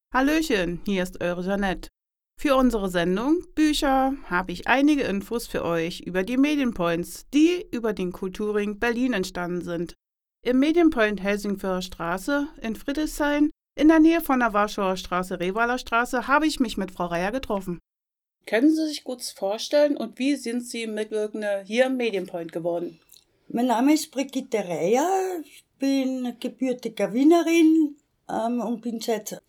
Hallöchen, hier ist eure Jeanette. Für unsere Sendung Bücher habe ich einige Infos für euch über die Medienpoints, die über den Kulturring Berlin entstanden sind. Im Medienpoint Helsingförer Straße in Friedrichshain, in der Nähe von der Warschauer Straße, Revaler Straße, habe ich mich mit Frau Reier getroffen. Können Sie sich kurz vorstellen und wie sind Sie Mitwirkende hier im Medienpoint geworden? Mein Name ist Brigitte Reier, ich bin gebürtige Wienerin und bin seit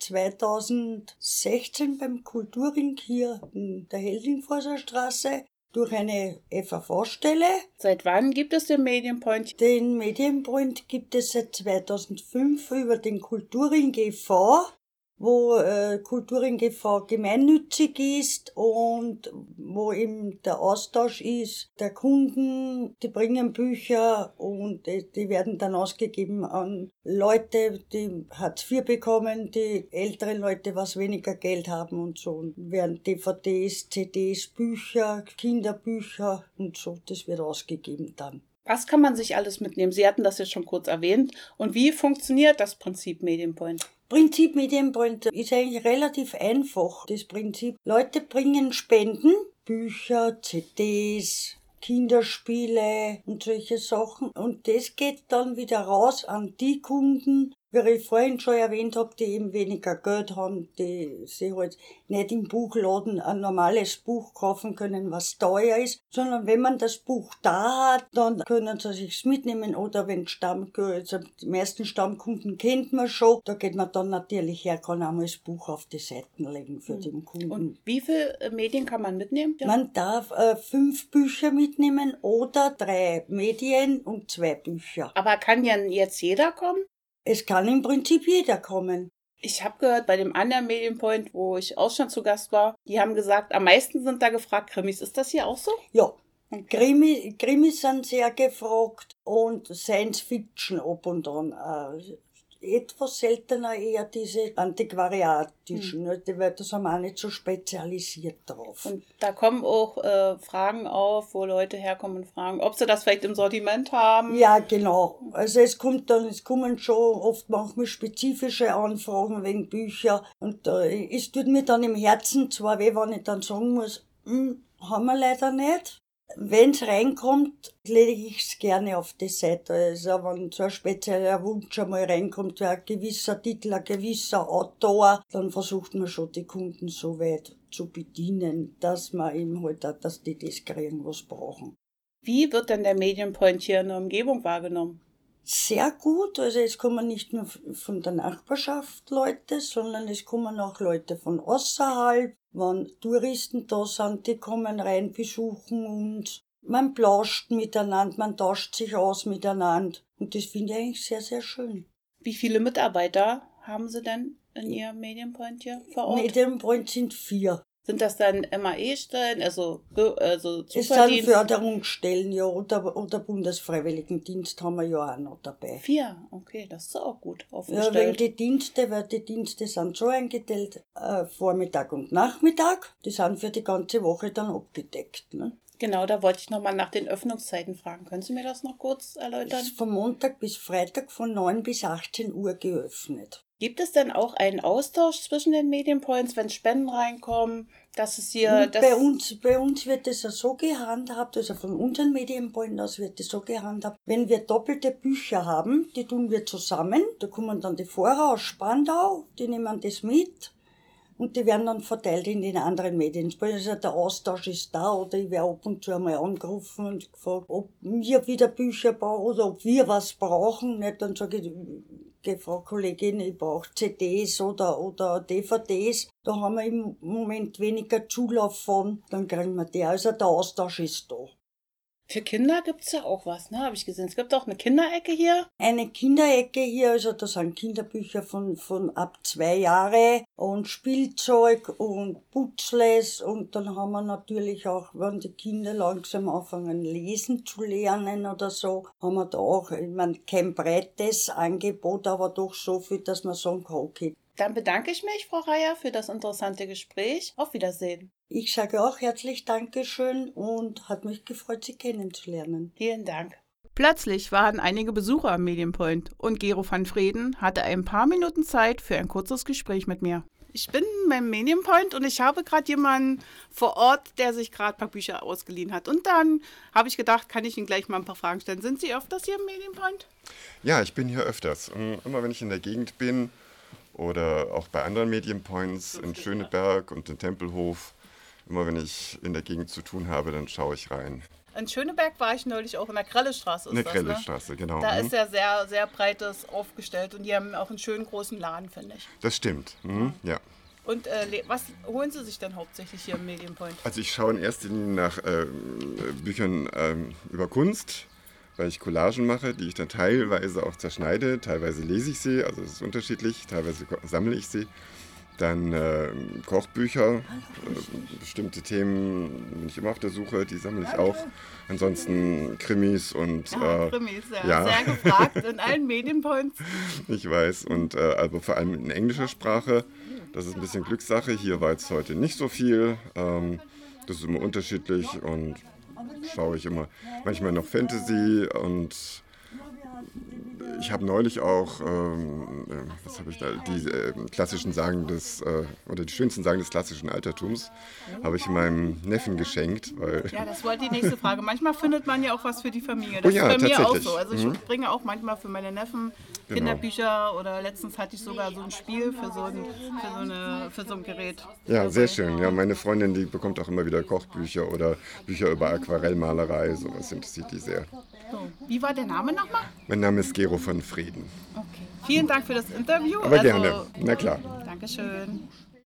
2016 beim Kulturring hier in der Helsingforser Straße durch eine FAV-Stelle. Seit wann gibt es den Medienpoint? Den Medienpoint gibt es seit 2005 über den Kulturring e.V., wo Kulturring e.V. gemeinnützig ist und wo eben der Austausch ist der Kunden, die bringen Bücher und die werden dann ausgegeben an Leute, die Hartz IV bekommen, die ältere Leute, was weniger Geld haben und so. Und werden DVDs, CDs, Bücher, Kinderbücher und so, das wird ausgegeben dann. Was kann man sich alles mitnehmen? Sie hatten das ja schon kurz erwähnt. Und wie funktioniert das Prinzip Medienpoint? Prinzip Medienpoint ist eigentlich relativ einfach. Das Prinzip, Leute bringen Spenden, Bücher, CDs, Kinderspiele und solche Sachen. Und das geht dann wieder raus an die Kunden, wie ich vorhin schon erwähnt habe, die eben weniger Geld haben, die sich halt nicht im Buchladen ein normales Buch kaufen können, was teuer ist, sondern wenn man das Buch da hat, dann können sie sich's mitnehmen oder wenn also die meisten Stammkunden kennt man schon, da geht man dann natürlich her, kann einmal das Buch auf die Seiten legen für den Kunden. Und wie viele Medien kann man mitnehmen? Ja. Man darf 5 Bücher mitnehmen oder 3 Medien und 2 Bücher. Aber kann ja jetzt jeder kommen? Es kann im Prinzip jeder kommen. Ich habe gehört, bei dem anderen Medienpoint, wo ich auch schon zu Gast war, die haben gesagt, am meisten sind da gefragt Krimis. Ist das hier auch so? Ja, okay. Krimis sind sehr gefragt und Science Fiction ab und an. Etwas seltener eher diese antiquariatischen, weil da sind wir auch nicht so spezialisiert drauf. Und da kommen auch Fragen auf, wo Leute herkommen und fragen, ob sie das vielleicht im Sortiment haben. Ja, genau. Also es kommen schon oft manchmal spezifische Anfragen wegen Bücher und es tut mir dann im Herzen zwar weh, wenn ich dann sagen muss, haben wir leider nicht. Wenn's reinkommt, lege ich's gerne auf die Seite. Also wenn so ein spezieller Wunsch einmal reinkommt, wie ein gewisser Titel, ein gewisser Autor, dann versucht man schon die Kunden so weit zu bedienen, dass man eben halt auch, dass die das kriegen, was brauchen. Wie wird denn der Medienpoint hier in der Umgebung wahrgenommen? Sehr gut, also es kommen nicht nur von der Nachbarschaft Leute, sondern es kommen auch Leute von außerhalb. Wenn Touristen da sind, die kommen rein, besuchen uns. Man plauscht miteinander, man tauscht sich aus miteinander. Und das finde ich eigentlich sehr, sehr schön. Wie viele Mitarbeiter haben Sie denn in Ihrem Medienpoint hier vor Ort? Medienpoint sind 4. Sind das dann MAE-Stellen, also Zuverdienst? Es sind Förderungsstellen, ja, oder Bundesfreiwilligendienst haben wir ja auch noch dabei. 4, okay, das ist auch gut Ja, aufgestellt. weil die Dienste sind so eingeteilt, Vormittag und Nachmittag, die sind für die ganze Woche dann abgedeckt, ne? Genau, da wollte ich nochmal nach den Öffnungszeiten fragen. Können Sie mir das noch kurz erläutern? Ist von Montag bis Freitag von 9 bis 18 Uhr geöffnet. Gibt es denn auch einen Austausch zwischen den Medienpoints, wenn Spenden reinkommen, dass es hier... Bei uns wird es ja so gehandhabt, also von unseren Medienpoints aus wird es so gehandhabt, wenn wir doppelte Bücher haben, die tun wir zusammen, da kommen dann die Vorher aus Spandau, die nehmen das mit und die werden dann verteilt in den anderen Medien. Also der Austausch ist da oder ich werde ab und zu einmal angerufen und gefragt, ob wir wieder Bücher brauchen oder ob wir was brauchen. Nicht, dann sage ich, Frau Kollegin, ich brauche CDs oder DVDs. Da haben wir im Moment weniger Zulauf von, dann kriegen wir die. Also der Austausch ist da. Für Kinder gibt es ja auch was, ne? Habe ich gesehen. Es gibt auch eine Kinderecke hier. Eine Kinderecke hier, also da sind Kinderbücher von ab 2 Jahre und Spielzeug und Putzles und dann haben wir natürlich auch, wenn die Kinder langsam anfangen lesen zu lernen oder so, haben wir da auch, ich meine, kein breites Angebot, aber doch so viel, dass man sagen kann, okay. Dann bedanke ich mich, Frau Reier, für das interessante Gespräch. Auf Wiedersehen. Ich sage auch herzlich Dankeschön und hat mich gefreut, Sie kennenzulernen. Vielen Dank. Plötzlich waren einige Besucher am Medienpoint und Gero van Vreden hatte ein paar Minuten Zeit für ein kurzes Gespräch mit mir. Ich bin beim Medienpoint und ich habe gerade jemanden vor Ort, der sich gerade ein paar Bücher ausgeliehen hat. Und dann habe ich gedacht, kann ich Ihnen gleich mal ein paar Fragen stellen. Sind Sie öfters hier im Medienpoint? Ja, ich bin hier öfters. Immer wenn ich in der Gegend bin oder auch bei anderen Medienpoints in Schöneberg und in Tempelhof, immer wenn ich in der Gegend zu tun habe, dann schaue ich rein. In Schöneberg war ich neulich auch in der Krellestraße. In der Krellestraße, genau. Da ist ja sehr, sehr breites aufgestellt und die haben auch einen schönen großen Laden, finde ich. Das stimmt, ja. Und was holen Sie sich denn hauptsächlich hier im Medienpoint? Also ich schaue in erster Linie nach Büchern über Kunst, weil ich Collagen mache, die ich dann teilweise auch zerschneide, teilweise lese ich sie, also es ist unterschiedlich, teilweise sammle ich sie. Dann Kochbücher, bestimmte Themen bin ich immer auf der Suche, die sammle ich auch. Ansonsten Krimis und... Krimis, ja, sehr gefragt in allen Medienpoints. Ich weiß, und also vor allem in englischer Sprache, das ist ein bisschen Glückssache. Hier war jetzt heute nicht so viel, das ist immer unterschiedlich und schaue ich immer manchmal noch Fantasy und... Ich habe neulich auch, was habe ich da, die klassischen Sagen oder die schönsten Sagen des klassischen Altertums, habe ich meinem Neffen geschenkt. Weil ja, das war die nächste Frage. Manchmal findet man ja auch was für die Familie. Das ja, ist bei mir auch tatsächlich. so. Also ich bringe auch manchmal für meine Neffen Kinderbücher oder letztens hatte ich sogar so ein Spiel für so ein Gerät. Ja, sehr schön. Ja, meine Freundin, die bekommt auch immer wieder Kochbücher oder Bücher über Aquarellmalerei. Sowas interessiert die sehr. So. Wie war der Name nochmal? Mein Name ist Gero von Frieden. Okay. Vielen Dank für das Interview. Aber gerne. Na klar. Dankeschön.